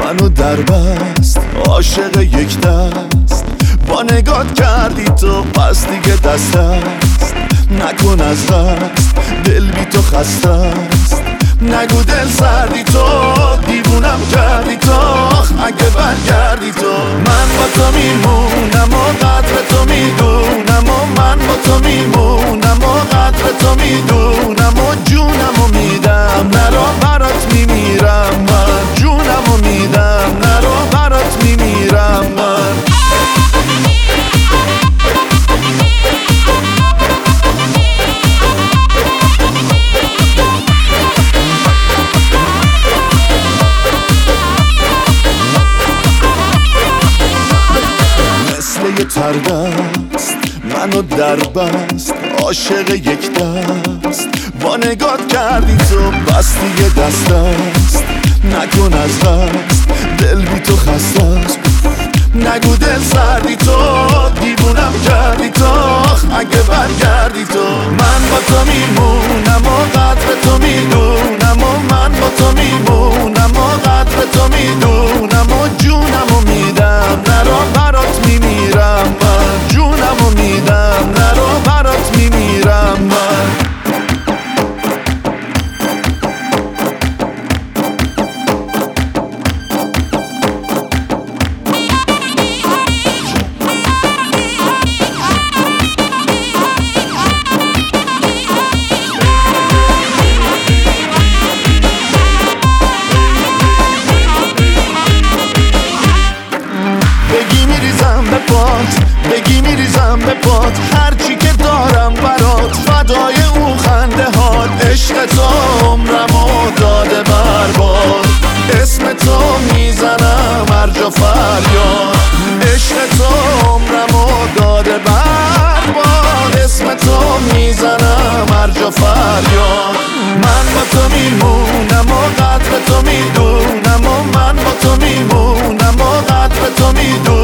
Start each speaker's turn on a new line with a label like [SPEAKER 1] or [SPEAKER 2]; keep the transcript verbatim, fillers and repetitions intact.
[SPEAKER 1] منو در بست عاشق یک دست، با نگات کردی تو پس دیگه دست است. نکن از دست دل بی تو خسته است، نگو دل سردی تو دیوونم کردی تو. اگه برگردی تو من با تو میمونم و قدر تو میدونم و من با تو میمونم و قدر تو میدونم و جونم و میدم نرو برات میمیرم من، جونم و میدم نرو برات میمیرم من. مثل یه تردست منو در بست عاشق یک دست، با نگات کردی تو بس دیگه دست است. نکن از دست دل بی تو خسته است، نگو دل سردی تو دیوونم کردی تو. اگه برگردی تو من با تو میمونم و قدر تو میدونم و من با تو میمونم و قدر تو میدونم و جونم و میدم نرو برات میمیرم من، جونم و میدم نرو برات میمیرم من. بگی میریزم به پات هرچی که دارم برات، فدای اون خنده هات. عشق تو عمرمو داده برباد، اسم تو میزنم هر جا فریاد. عشق تو عمرمو داده برباد، اسم تو میزنم هر جا فریاد. من با تو میمونم و قدر تو میدونم و من با تو میمونم و قدر تو میدونم